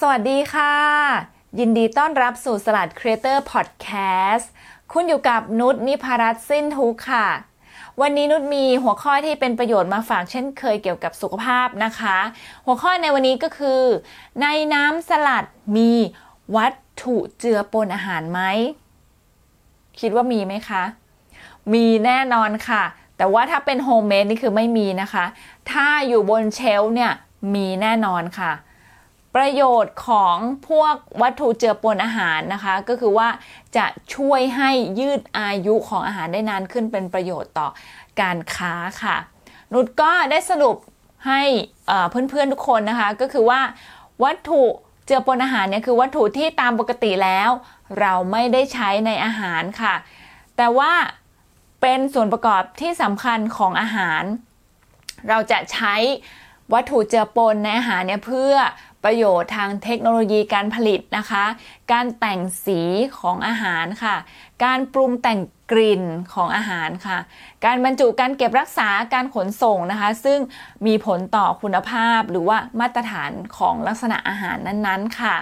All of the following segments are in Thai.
วัสดีค่ะยินดีต้อนรับสู่สลัดครีเอเตอร์พอดแคสต์คุณอยู่กับนุชนิพรัตน์สิ้นทุกข์ค่ะวันนี้นุชมีหัวข้อที่เป็นประโยชน์มาฝากเช่นเคยเกี่ยวกับสุขภาพนะคะหัวข้อในวันนี้ก็คือในน้ำสลัดมีวัตถุเจือปนอาหารไหมคิดว่ามีไหมคะมีแน่นอนค่ะแต่ว่าถ้าเป็นโฮมเมดนี่คือไม่มีนะคะถ้าอยู่บนเชลฟ์เนี่ยมีแน่นอนค่ะประโยชน์ของพวกวัตถุเจือปนอาหารนะคะก็คือว่าจะช่วยให้ยืดอายุของอาหารได้นานขึ้นเป็นประโยชน์ต่อการค้าค่ะนุชก็ได้สรุปให้เพื่อนๆทุกคนนะคะก็คือว่าวัตถุเจือปนอาหารเนี่ยคือวัตถุที่ตามปกติแล้วเราไม่ได้ใช้ในอาหารค่ะแต่ว่าเป็นส่วนประกอบที่สำคัญของอาหารเราจะใช้วัตถุเจือปนในอาหารเนี่ยเพื่อประโยชน์ทางเทคโนโลยีการผลิตนะคะการแต่งสีของอาหารค่ะการปรุงแต่งกลิ่นของอาหารค่ะการบรรจุการเก็บรักษาการขนส่งนะคะซึ่งมีผลต่อคุณภาพหรือว่ามาตรฐานของลักษณะอาหารนั้นๆค่ะ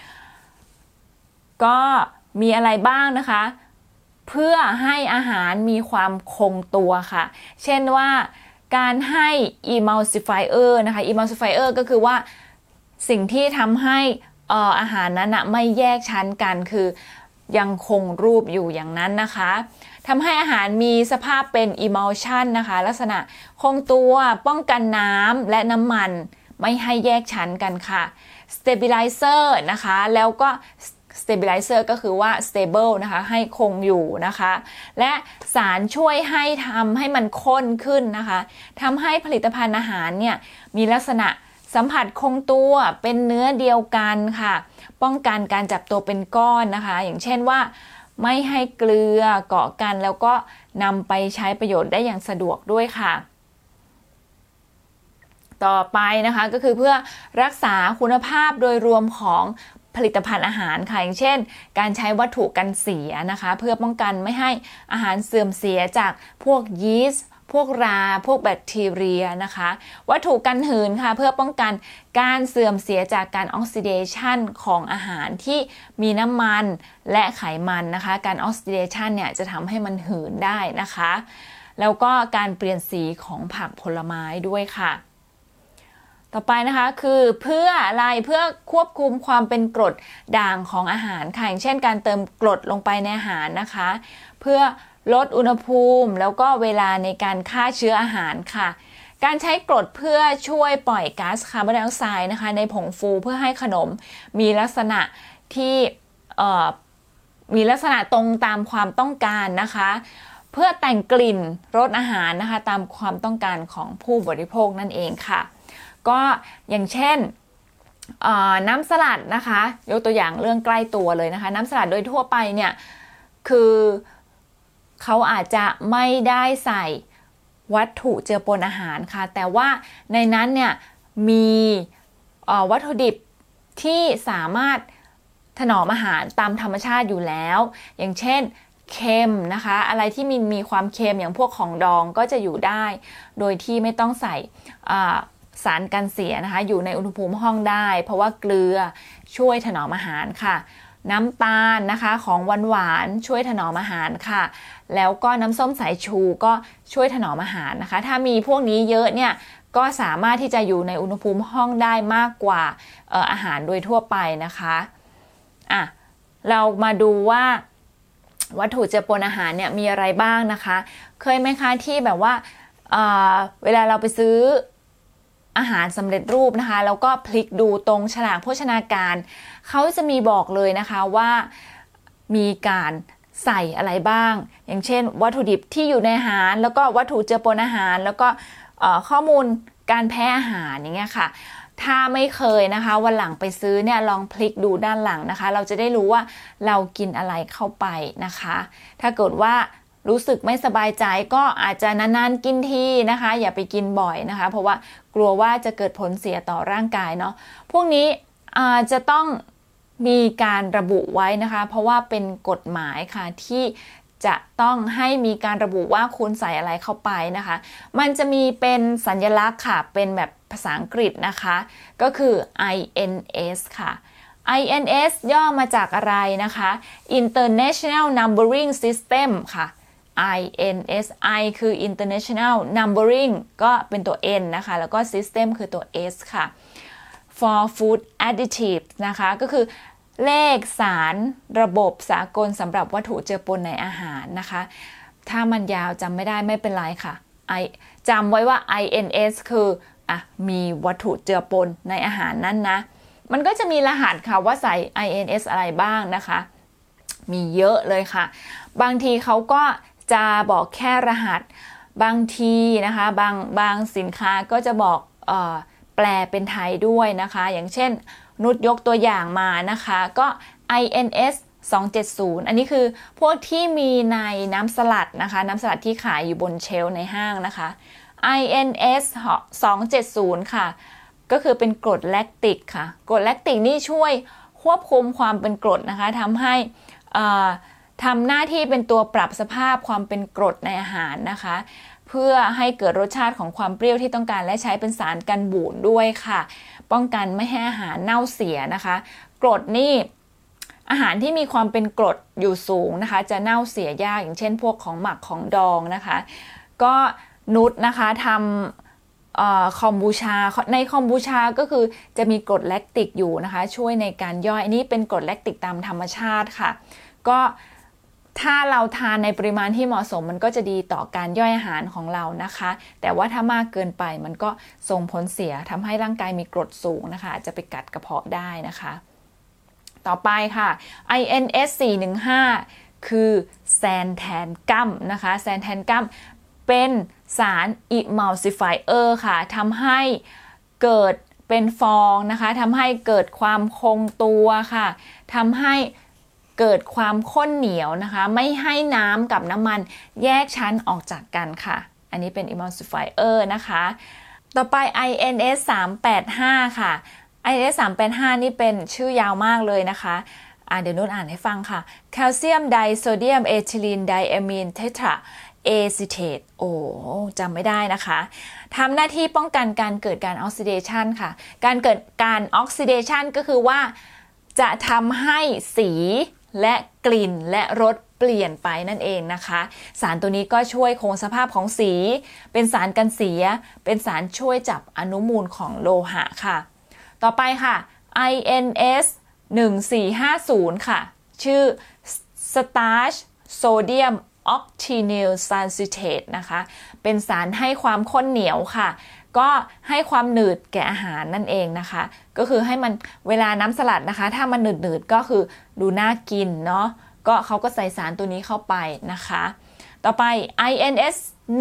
ก็มีอะไรบ้างนะคะเพื่อให้อาหารมีความคงตัวค่ะเช่นว่าการให้ emulsifier นะคะ emulsifier ก็คือว่าสิ่งที่ทำให้อาหารนั้นไม่แยกชั้นกันคือยังคงรูปอยู่อย่างนั้นนะคะทำให้อาหารมีสภาพเป็น emulsion นะคะลักษณะคงตัวป้องกันน้ำและน้ำมันไม่ให้แยกชั้นกันค่ะ stabilizer นะคะแล้วก็ stabilizer ก็คือว่า stable นะคะให้คงอยู่นะคะและสารช่วยให้ทำให้มันข้นขึ้นนะคะทำให้ผลิตภัณฑ์อาหารเนี่ยมีลักษณะสัมผัสคงตัวเป็นเนื้อเดียวกันค่ะป้องกันการจับตัวเป็นก้อนนะคะอย่างเช่นว่าไม่ให้เกลือเกาะกันแล้วก็นำไปใช้ประโยชน์ได้อย่างสะดวกด้วยค่ะต่อไปนะคะก็คือเพื่อรักษาคุณภาพโดยรวมของผลิตภัณฑ์อาหารค่ะอย่างเช่นการใช้วัตถุกันเสียนะคะเพื่อป้องกันไม่ให้อาหารเสื่อมเสียจากพวกยีสต์พวกราพวกแบคทีเรียนะคะวัตถุกันหืนค่ะเพื่อป้องกันการเสื่อมเสียจากการออกซิเดชันของอาหารที่มีน้ำมันและไขมันนะคะการออกซิเดชันเนี่ยจะทำให้มันหืนได้นะคะแล้วก็การเปลี่ยนสีของผักผลไม้ด้วยค่ะต่อไปนะคะคือเพื่ออะไรเพื่อควบคุมความเป็นกรดด่างของอาหารค่ะอย่างเช่นการเติมกรดลงไปในอาหารนะคะเพื่อลดอุณหภูมิแล้วก็เวลาในการฆ่าเชื้ออาหารค่ะการใช้กรดเพื่อช่วยปล่อยก๊าซคาร์บอนไดออกไซด์นะคะในผงฟูเพื่อให้ขนมมีลักษณะที่มีลักษณะตรงตามความต้องการนะคะเพื่อแต่งกลิ่นรสอาหารนะคะตามความต้องการของผู้บริโภคนั่นเองค่ะก็อย่างเช่นน้ำสลัดนะคะยกตัวอย่างเรื่องใกล้ตัวเลยนะคะน้ำสลัดโดยทั่วไปเนี่ยคือเขาอาจจะไม่ได้ใส่วัตถุเจือปนอาหารค่ะแต่ว่าในนั้นเนี่ยมีวัตถุดิบที่สามารถถนอมอาหารตามธรรมชาติอยู่แล้วอย่างเช่นเค็มนะคะอะไรที่มีความเค็มอย่างพวกของดองก็จะอยู่ได้โดยที่ไม่ต้องใส่สารกันเสียนะคะอยู่ในอุณหภูมิห้องได้เพราะว่าเกลือช่วยถนอมอาหารค่ะน้ำตาลนะคะของหวานๆช่วยถนอมอาหารค่ะแล้วก็น้ำส้มสายชูก็ช่วยถนอมอาหารนะคะถ้ามีพวกนี้เยอะเนี่ยก็สามารถที่จะอยู่ในอุณหภูมิห้องได้มากกว่าอาหารโดยทั่วไปนะคะเรามาดูว่าวัตถุเจือปนอาหารเนี่ยมีอะไรบ้างนะคะเคยไหมคะที่แบบว่าเวลาเราไปซื้ออาหารสำเร็จรูปนะคะแล้วก็พลิกดูตรงฉลากโภชนาการเขาจะมีบอกเลยนะคะว่ามีการใส่อะไรบ้างอย่างเช่นวัตถุดิบที่อยู่ในอาหารแล้วก็วัตถุเจือปนอาหารแล้วก็ข้อมูลการแพ้อาหารอย่างเงี้ยค่ะถ้าไม่เคยนะคะวันหลังไปซื้อเนี่ยลองพลิกดูด้านหลังนะคะเราจะได้รู้ว่าเรากินอะไรเข้าไปนะคะถ้าเกิดว่ารู้สึกไม่สบายใจก็อาจจะนานๆกินทีนะคะอย่าไปกินบ่อยนะคะเพราะว่ากลัวว่าจะเกิดผลเสียต่อร่างกายเนาะพวกนี้จะต้องมีการระบุไว้นะคะเพราะว่าเป็นกฎหมายค่ะที่จะต้องให้มีการระบุว่าคุณใส่อะไรเข้าไปนะคะมันจะมีเป็นสัญลักษณ์ค่ะเป็นแบบภาษาอังกฤษนะคะก็คือ INS ค่ะ INS ย่อมาจากอะไรนะคะ International Numbering System ค่ะ INS I คือ International Numbering ก็เป็นตัว N นะคะแล้วก็ System คือตัว S ค่ะ for food additives นะคะก็คือเลขสารระบบสากลสำหรับวัตถุเจือปนในอาหารนะคะถ้ามันยาวจำไม่ได้ไม่เป็นไรค่ะจำไว้ว่า INS คือมีวัตถุเจือปนในอาหารนั้นนะมันก็จะมีรหัสค่ะว่าใส่ INS อะไรบ้างนะคะมีเยอะเลยค่ะบางทีเขาก็จะบอกแค่รหัสบางทีนะคะบางสินค้าก็จะบอกแปลเป็นไทยด้วยนะคะอย่างเช่นนุชยกตัวอย่างมานะคะก็ INS 270อันนี้คือพวกที่มีในน้ำสลัดนะคะน้ำสลัดที่ขายอยู่บนเชลฟ์ในห้างนะคะ INS 270ค่ะก็คือเป็นกรดแลคติกค่ะกรดแลคติกนี่ช่วยควบคุมความเป็นกรดนะคะทำให้ทำหน้าที่เป็นตัวปรับสภาพความเป็นกรดในอาหารนะคะเพื่อให้เกิดรสชาติของความเปรี้ยวที่ต้องการและใช้เป็นสารกันบูดด้วยค่ะป้องกันไม่ให้อาหารเน่าเสียนะคะกรดนี่อาหารที่มีความเป็นกรดอยู่สูงนะคะจะเน่าเสียยากอย่างเช่นพวกของหมักของดองนะคะก็นุชนะคะทำคอมบูชาในคอมบูชาก็คือจะมีกรดแลคติกอยู่นะคะช่วยในการย่อยอันนี้เป็นกรดแลคติกตามธรรมชาติค่ะก็ถ้าเราทานในปริมาณที่เหมาะสมมันก็จะดีต่อการย่อยอาหารของเรานะคะแต่ว่าถ้ามากเกินไปมันก็ส่งผลเสียทำให้ร่างกายมีกรดสูงนะคะอาจจะไปกัดกระเพาะได้นะคะต่อไปค่ะ INS 415คือแซนแทนกัมนะคะแซนแทนกัมเป็นสาร emulsifier ค่ะทำให้เกิดเป็นฟองนะคะทำให้เกิดความคงตัวค่ะทำให้เกิดความข้นเหนียวนะคะไม่ให้น้ำกับน้ำมันแยกชั้นออกจากกันค่ะอันนี้เป็น emulsifier นะคะต่อไป INS 385ค่ะ INS 385นี่เป็นชื่อยาวมากเลยนะคะเดี๋ยวนุชอ่านให้ฟังค่ะแคลเซียมไดโซเดียมเอทิลีนไดอะมีนเทตราเอซิเทตจำไม่ได้นะคะทำหน้าที่ป้องกันการเกิดการออกซิเดชันค่ะการเกิดการออกซิเดชันก็คือว่าจะทำให้สีและกลิ่นและรสเปลี่ยนไปนั่นเองนะคะสารตัวนี้ก็ช่วยคงสภาพของสีเป็นสารกันเสียเป็นสารช่วยจับอนุมูลของโลหะค่ะต่อไปค่ะ INS 1450ค่ะชื่อ Starch Sodium Octinyl Salicylate นะคะเป็นสารให้ความข้นเหนียวค่ะก็ให้ความหนืดแก่อาหารนั่นเองนะคะก็คือให้มันเวลาน้ำสลัดนะคะถ้ามันหนืดๆก็คือดูน่ากินเนาะก็เขาก็ใส่สารตัวนี้เข้าไปนะคะต่อไป INS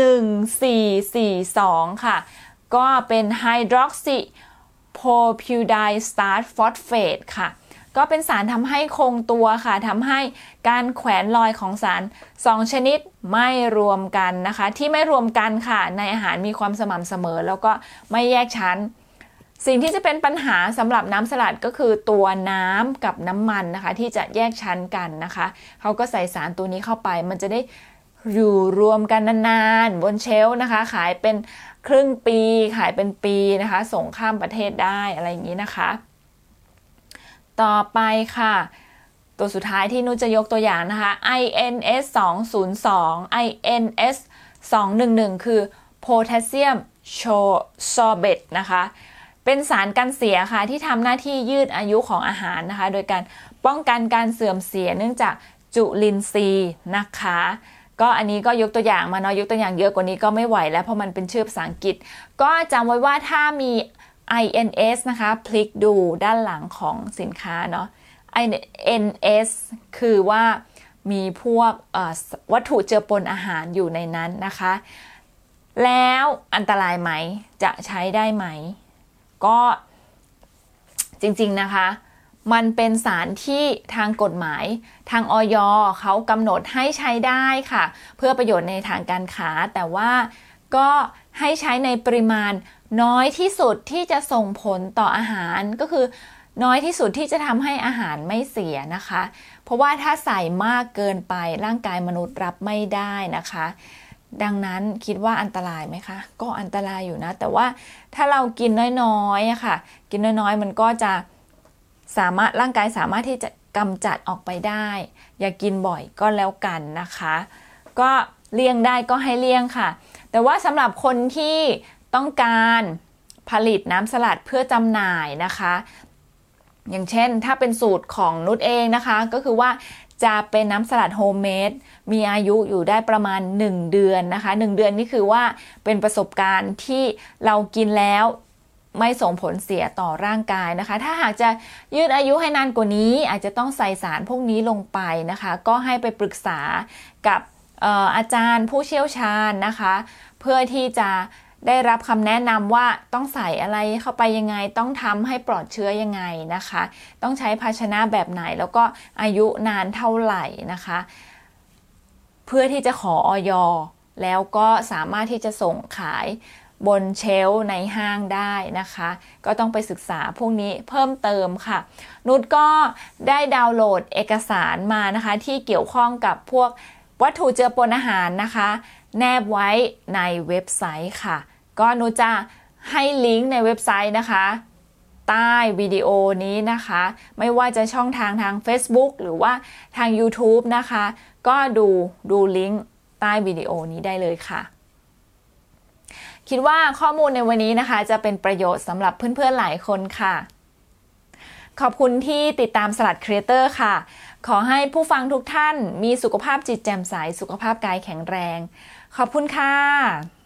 1442ค่ะก็เป็น Hydroxy Propyl Starch Phosphate ค่ะก็เป็นสารทำให้คงตัวค่ะทำให้การแขวนลอยของสาร2ชนิดไม่รวมกันนะคะที่ไม่รวมกันค่ะในอาหารมีความสม่ำเสมอแล้วก็ไม่แยกชั้นสิ่งที่จะเป็นปัญหาสำหรับน้ำสลัดก็คือตัวน้ำกับน้ำมันนะคะที่จะแยกชั้นกันนะคะเขาก็ใส่สารตัวนี้เข้าไปมันจะได้อยู่รวมกันนานๆบนเชลฟ์นะคะขายเป็นครึ่งปีขายเป็นปีนะคะส่งข้ามประเทศได้อะไรอย่างนี้นะคะต่อไปค่ะตัวสุดท้ายที่นุชจะยกตัวอย่างนะคะ INS 202 INS 211คือ Potassium Sorbate นะคะเป็นสารกันเสียค่ะที่ทำหน้าที่ยืดอายุของอาหารนะคะโดยการป้องกันการเสื่อมเสียเนื่องจากจุลินทรีย์นะคะก็อันนี้ก็ยกตัวอย่างมาเนาะยกตัวอย่างเยอะกว่านี้ก็ไม่ไหวแล้วเพราะมันเป็นชื่อภาษาอังกฤษก็จำไว้ว่าถ้ามี INS นะคะพลิกดูด้านหลังของสินค้าเนาะ INS คือว่ามีพวกวัตถุเจือปนอาหารอยู่ในนั้นนะคะแล้วอันตรายไหมจะใช้ได้ไหมก็จริงๆนะคะมันเป็นสารที่ทางกฎหมายทางอย.เขากำหนดให้ใช้ได้ค่ะเพื่อประโยชน์ในทางการค้าแต่ว่าก็ให้ใช้ในปริมาณน้อยที่สุดที่จะส่งผลต่ออาหารก็คือน้อยที่สุดที่จะทำให้อาหารไม่เสียนะคะเพราะว่าถ้าใส่มากเกินไปร่างกายมนุษย์รับไม่ได้นะคะดังนั้นคิดว่าอันตรายไหมคะก็อันตรายอยู่นะแต่ว่าถ้าเรากินน้อยๆค่ะกินน้อยๆมันก็จะร่างกายสามารถที่จะกำจัดออกไปได้อย่ากินบ่อยก็แล้วกันนะคะก็เลี่ยงได้ก็ให้เลี่ยงค่ะแต่ว่าสำหรับคนที่ต้องการผลิตน้ำสลัดเพื่อจำหน่ายนะคะอย่างเช่นถ้าเป็นสูตรของนุชเองนะคะก็คือว่าจะเป็นน้ำสลัดโฮมเมดมีอายุอยู่ได้ประมาณ1เดือนนะคะ1เดือนนี่คือว่าเป็นประสบการณ์ที่เรากินแล้วไม่ส่งผลเสียต่อร่างกายนะคะถ้าหากจะยืดอายุให้นานกว่านี้อาจจะต้องใส่สารพวกนี้ลงไปนะคะก็ให้ไปปรึกษากับอาจารย์ผู้เชี่ยวชาญนะคะเพื่อที่จะได้รับคำแนะนำว่าต้องใส่อะไรเข้าไปยังไงต้องทำให้ปลอดเชื้อยังไงนะคะต้องใช้ภาชนะแบบไหนแล้วก็อายุนานเท่าไหร่นะคะเพื่อที่จะขออย.แล้วก็สามารถที่จะส่งขายบนเชลฟ์ในห้างได้นะคะก็ต้องไปศึกษาพวกนี้เพิ่มเติมค่ะนุชก็ได้ดาวน์โหลดเอกสารมานะคะที่เกี่ยวข้องกับพวกวัตถุเจือปนอาหารนะคะแนบไว้ในเว็บไซต์ค่ะก็นุชจะให้ลิงก์ในเว็บไซต์นะคะใต้วิดีโอนี้นะคะไม่ว่าจะช่องทาง Facebook หรือว่าทาง YouTube นะคะก็ดูลิงก์ใต้วิดีโอนี้ได้เลยค่ะคิดว่าข้อมูลในวันนี้นะคะจะเป็นประโยชน์สำหรับเพื่อนๆหลายคนค่ะขอบคุณที่ติดตามสลัดครีเอเตอร์ค่ะขอให้ผู้ฟังทุกท่านมีสุขภาพจิตแจ่มใสสุขภาพกายแข็งแรงขอบคุณค่ะ